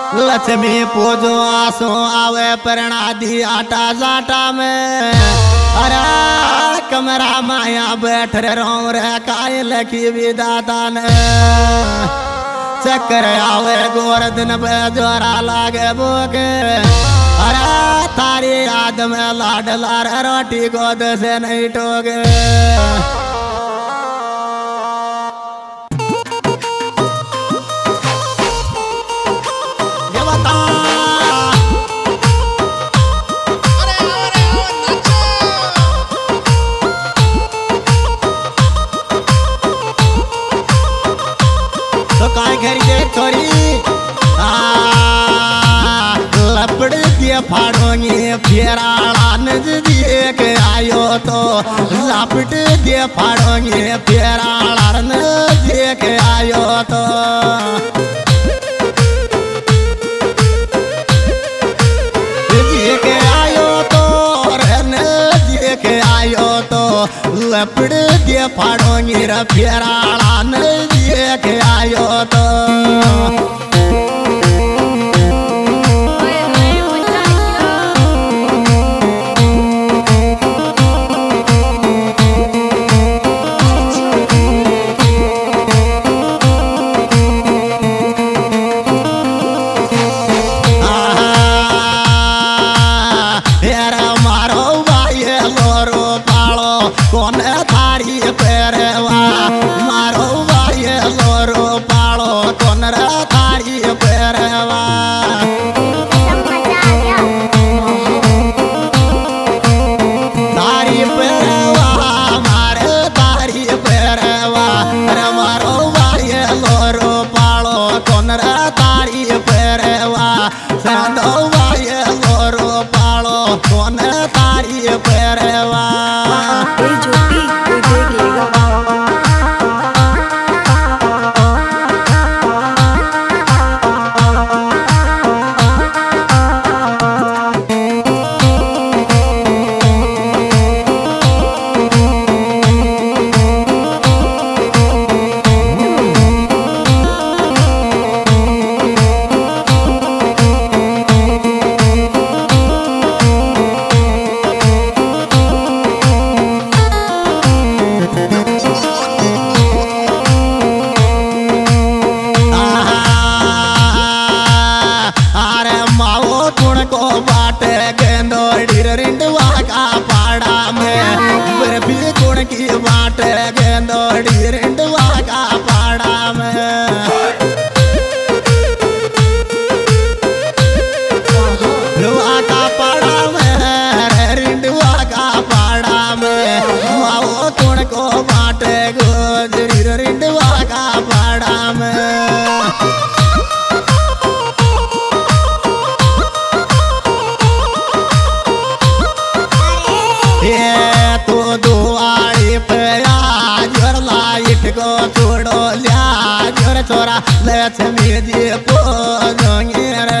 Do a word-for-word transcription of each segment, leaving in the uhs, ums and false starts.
लक्ष्मी पूजो आसो आवे परणादी आटा जाटा में। अरे कमरा माया बैठ रो रे काय लखी विदाता ने। चक्कर आवे गोरदन पे जोरा लागे बोके। अरे थारी याद में लाडला रोटी गोद से नहीं टोगे। लपड़ दिए फाड़ोंगे फेराड़ा नजदीक आयो तो। लपट दिए फाड़ोंगे फेराड़ा नजदीक आयो तो। नजदीक आयो तो नजदीक आयो तो। लपड़ दिए फाड़ोंगे फेराड़ा नजदीक आयो तो। लक्ष्मी जी पूजोंगे रे।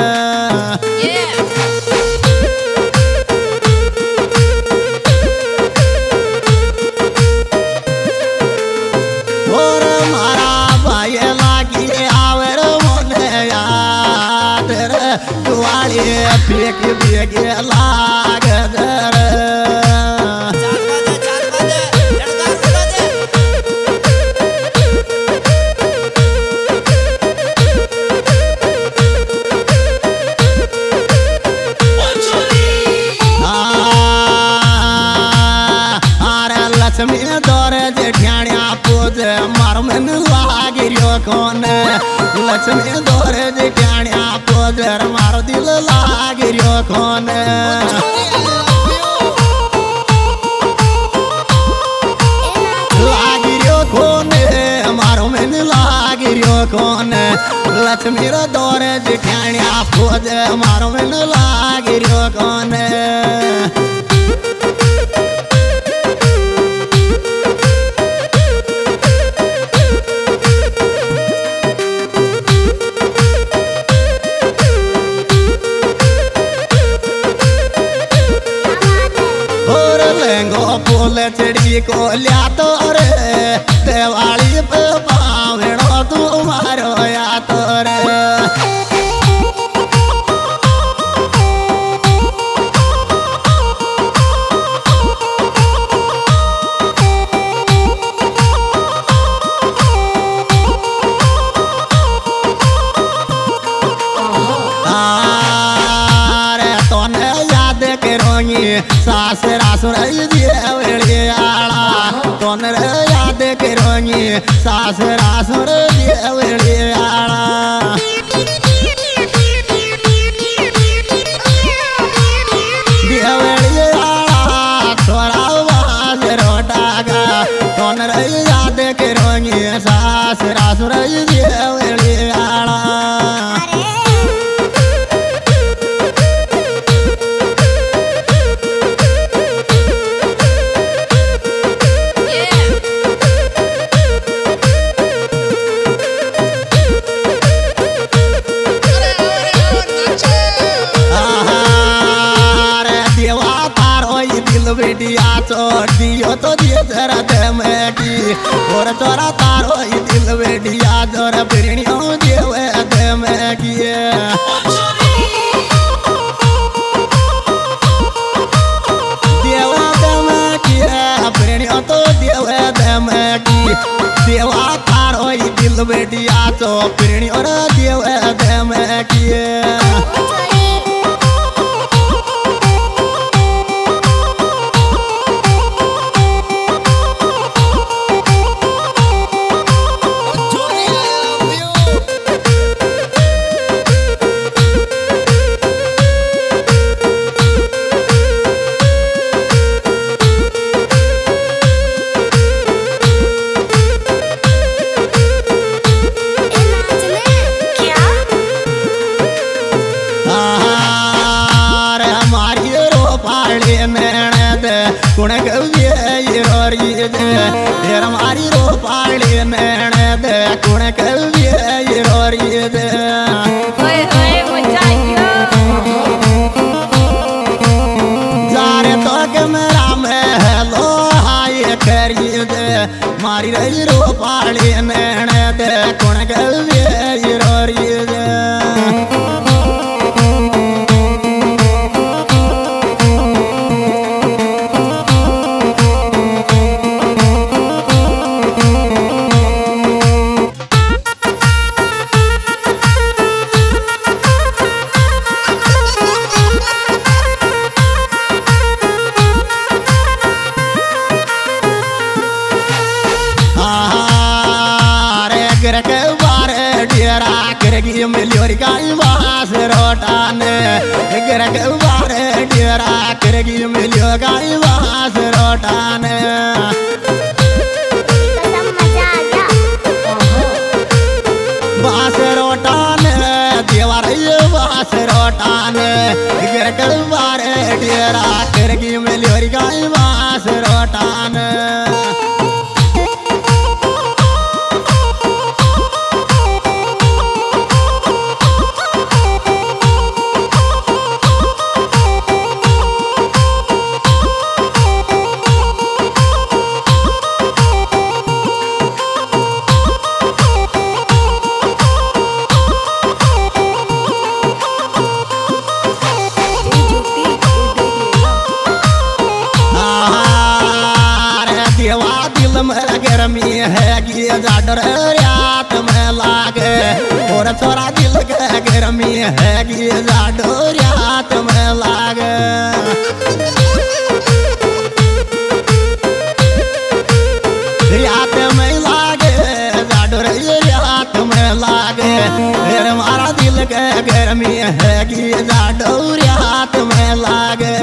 और मारा भाई लागी आवर मोने याद रे। दुआली फेंक फेंक लाग रे। लक्ष्मी दौरे जेठियाणिया पूज मार मन लागे रियो कौन। लक्ष्मी दौरे जेठियाणिया पूज मारो दिल लागे रियो कौन। लागे रियो कौन मारो मन लागे रियो कौन। लक्ष्मी दौरे जेठियाणिया पूज मारो मन लागे रियो कौन। फूल चिड़ी को लिया तो रे दिवाली पे पावड़ो तुम्हारो या तो रे। सासरा सुरई देवलियाला कौन रे याद करोगी सासरा सुर देवलियाला कौन रही याद करोगी सासरा सुरई देवलियाला बेटिया दियो तो दिए जरा दमकी और तोरा तारो ही दिल बेटिया जोरा पिरणियों देवे दमकी देवा दमकी पिरणियों तो देवे दमकी देवा तारो ही दिल बेटिया तो पिरणियों देवे दमकी कुण कविये रोरी दे तेरा मारी रो पाले नैने दे कुण कविये रोरी दे ओए ओए मुझाइयो जारे तो कैमरा में हेलो हाय करी दे मारी रही रो पाले नैने दे कुण कविये रोरी दे करगी मिलियोरी काई वास रोटाने करग बारे डेरा करगी मिलियो काई वास रोटाने वास रोटाने देवार वास रोटाने करग बारे डेरा करगी मिलियोरी काई वास रोटाने गर्मी है कि जाडर रात में लागे और छोरा दिल के गर्मी है कि जाडर रात में लागे रात में लागे जाडर रात में लागे फिर मारा दिल के गर्मी है कि जाडर रात में लागे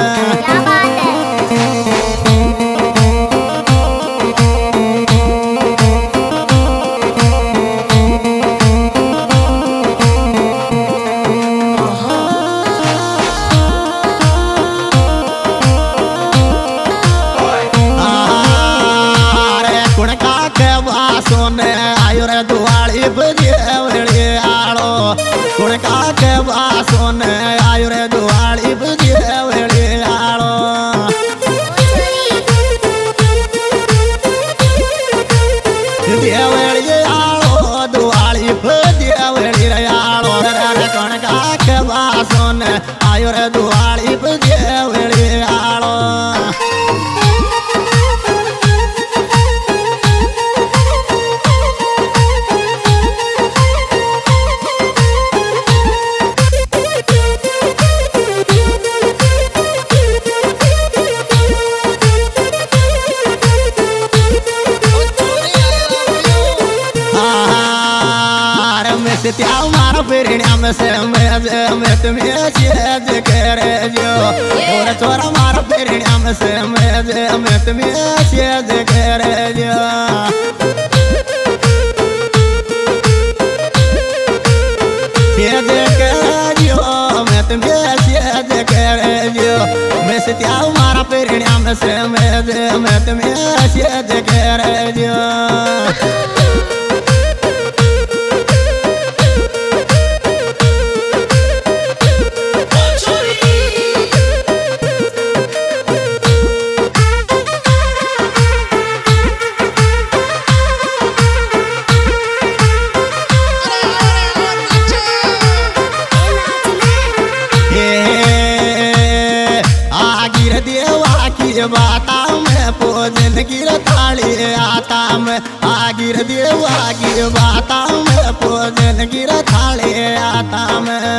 सोने आयो रे दुआली बजेवली आलो कुण का के सोने आयो रे दुआली बजेवली आलो देवली आलो दुआली बजेवली रे आलो रे कुण का के सोने आयो रे दुआली बजेवली आलो मस्तिया मार फिरण्या में से में में तुम्हें चेज करे जो और छोरा मार फिरण्या में से में में तुम्हें चेज करे जो चेज करे जो मैं तुम्हें चेज करे जो मस्तिया मार फिरण्या में से में में तुम्हें चेज करे जो बाता में भोजन गिर थाली आता में आगिर देवा गिर बाता में भोजन गिर थाली आता में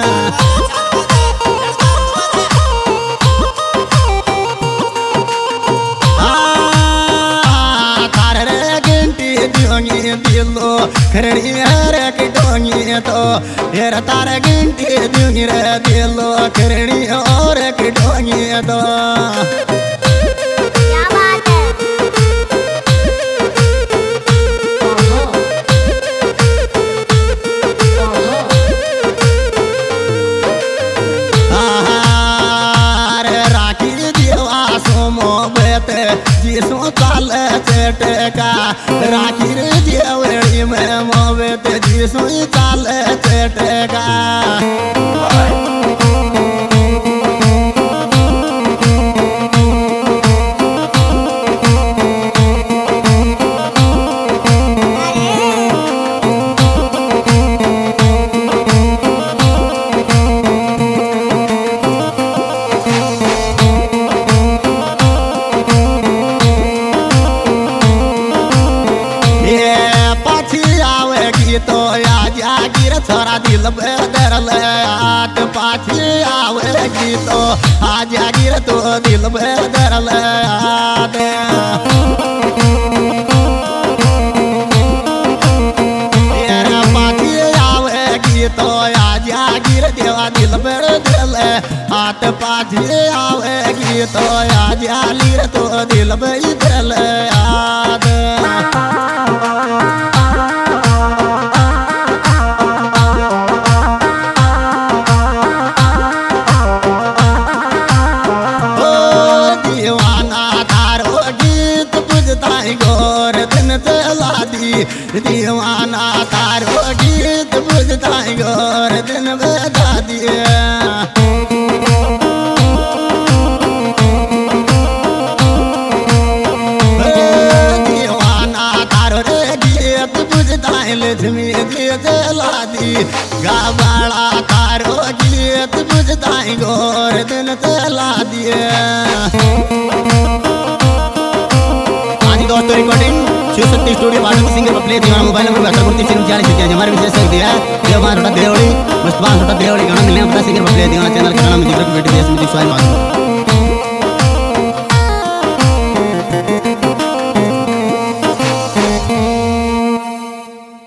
तार रे घंटी दियोगी दिलो खरड़ी रे की डोंगी तो हेर तार घंटी दियोगी रे दिलो खरड़ी और की डोंगी तो जिसो चाल चटका राखी रे देवड़ी में मोबत जिसो चाल चटका तो आज आगिर छोरा दिल बेदरल आट पाछी आवेगी तो आज आगिर तो दिल बेदरल आट पाछी आवेगी तो आज आगिर देवा दिल बेदरल आट पाछी आवेगी तो आज आलिर तो दिल बेदरल आट दीवाना तारो गीत बुझता गोर दिन बता दिया दीवाना तारो रे गीत बुझता लक्ष्मी जी जला दी गावाला तारो गीत बुझता गोर दिन जला दिया दोस्तों रिकॉर्डिंग शिव शक्ति स्टूडियो बाजू सिंगर पर प्ले दीवाना मोबाइल नंबर बहत्तर उनतीस चालीस इक्यासी हमारे विशेष कर दिया ये हमारा देवड़ी मुस्तफा छोटा देवड़ी गाना मिलने अपना सिंगर पर प्ले दीवाना चैनल का नाम जिक्र बेटी देश में स्वागत